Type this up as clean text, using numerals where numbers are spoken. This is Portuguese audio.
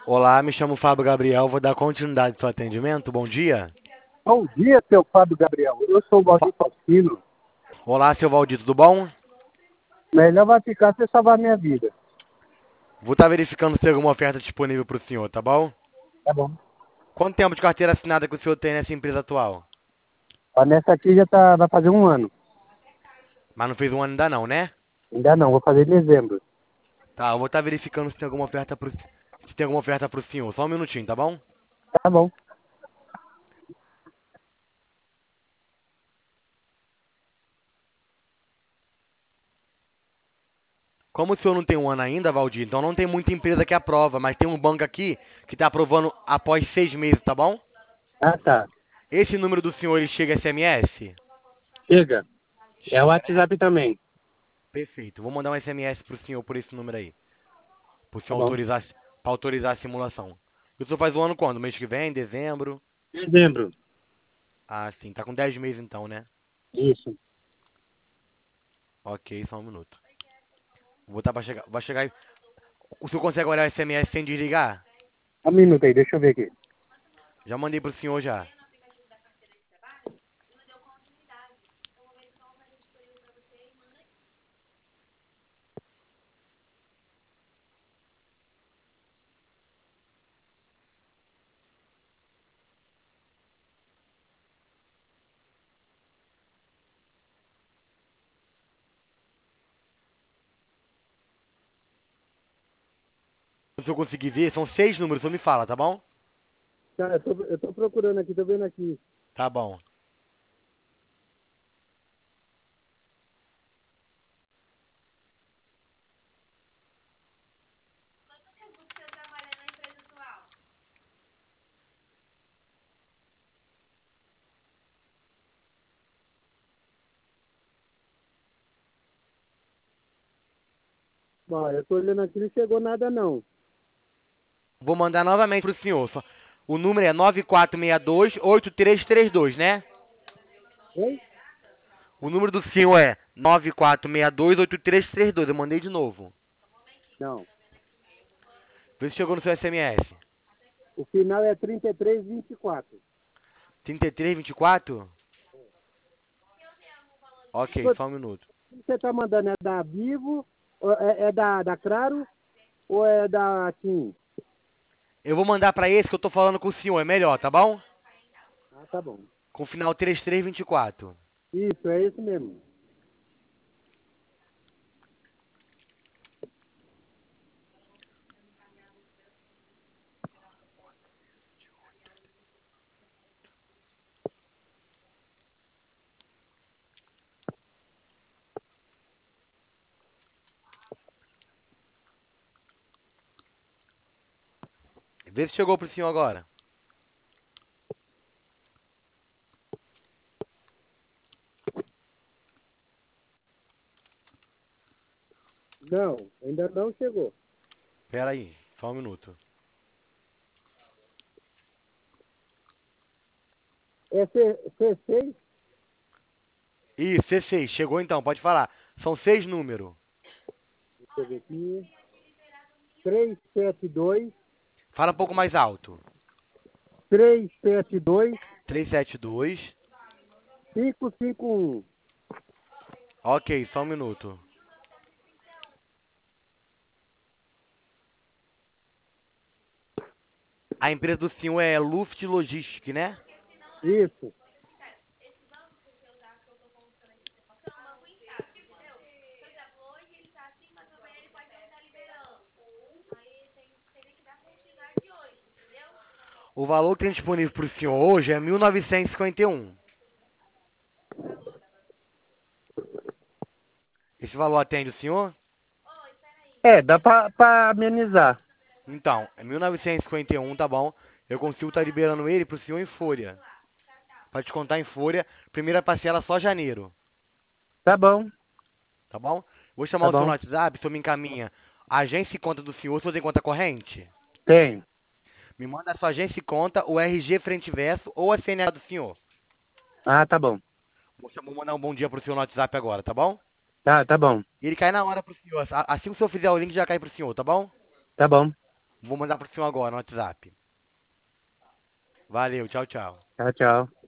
Olá, me chamo Fábio Gabriel, vou dar continuidade ao seu atendimento. Bom dia. Bom dia, seu Fábio Gabriel. Eu sou o Fa- Valdir Faustino. Olá, seu Valdir, tudo bom? Melhor vai ficar você salvar minha vida. Vou estar verificando se tem alguma oferta disponível para o senhor, tá bom? Tá bom. Quanto tempo de carteira assinada que o senhor tem nessa empresa atual? Ó, nessa aqui vai fazer um ano. Mas não fez um ano ainda não, né? Ainda não, vou fazer em dezembro. Tá, eu vou estar verificando se tem alguma oferta pro senhor. Só um minutinho, tá bom? Tá bom. Como o senhor não tem um ano ainda, Valdir, então não tem muita empresa que aprova, mas tem um banco aqui que está aprovando após 6 meses, tá bom? Ah, tá. Esse número do senhor, ele chega SMS? Chega. É o WhatsApp também. Perfeito. Vou mandar um SMS pro senhor por esse número aí. Pro Tá senhor bom. autorizar, pra autorizar a simulação. O senhor faz o ano quando? Mês que vem? Dezembro? Dezembro. Ah, sim. Tá com 10 meses então, né? Isso. Ok, só um minuto. Vou botar pra chegar. Vai chegar. O senhor consegue olhar o SMS sem desligar? Um minuto aí, deixa eu ver aqui. Já mandei pro senhor já. Se o senhor conseguir ver, são 6 números, o senhor me fala, tá bom? Tá, eu tô procurando aqui, tô vendo aqui. Tá bom. Ó, eu tô olhando aqui, não chegou nada não. Vou mandar novamente pro senhor. O número é 9462-8332, né? Oi? O número do senhor é 9462-8332. Eu mandei de novo. Não. Vê se chegou no seu SMS. O final é 3324. 3324? Ok, Pô, só um minuto. você tá mandando é da Vivo, é da Claro ou é da TIM? Eu vou mandar pra esse que eu tô falando com o senhor, é melhor, tá bom? Ah, tá bom. Com o final 3324. Isso, é esse mesmo. Vê se chegou pro senhor agora. Não, ainda não chegou. Pera aí, só um minuto. É C6? Ih, C6, chegou então, pode falar. São 6 números. Deixa eu ver aqui. 372, Fala um pouco mais alto. 372, 372. 551. Ok, só um minuto. A empresa do senhor é Luft Logistic, né? Isso. O valor que tem disponível para o senhor hoje é 1.951. Esse valor atende o senhor? É, dá pra amenizar. Então, é 1.951, tá bom? Eu consigo estar liberando ele pro senhor em folha. Pra descontar em folha, primeira parcela só janeiro, Tá bom, tá bom? Vou chamar tá o senhor no bom. WhatsApp, o senhor me encaminha a agência e conta do senhor, se você tem conta corrente. Tem. Me manda a sua agência e conta, o RG frente e verso ou a CNH do senhor. Ah, tá bom. Vou mandar um bom dia pro senhor no WhatsApp agora, tá bom? Tá bom. E ele cai na hora pro senhor. Assim que o senhor fizer o link, já cai pro senhor, tá bom? Tá bom. Vou mandar pro senhor agora no WhatsApp. Valeu, tchau, tchau. Tchau, tchau.